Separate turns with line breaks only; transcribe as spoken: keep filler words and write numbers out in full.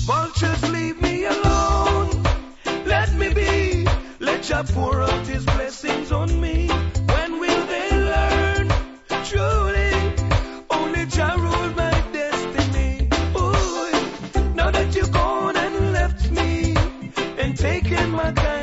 Vultures leave me alone. Let me be. Let Jah pour out His blessings on me. When will they learn? Truly, only Jah rule my destiny. Ooh, now that you're gone and left me and taken my kind.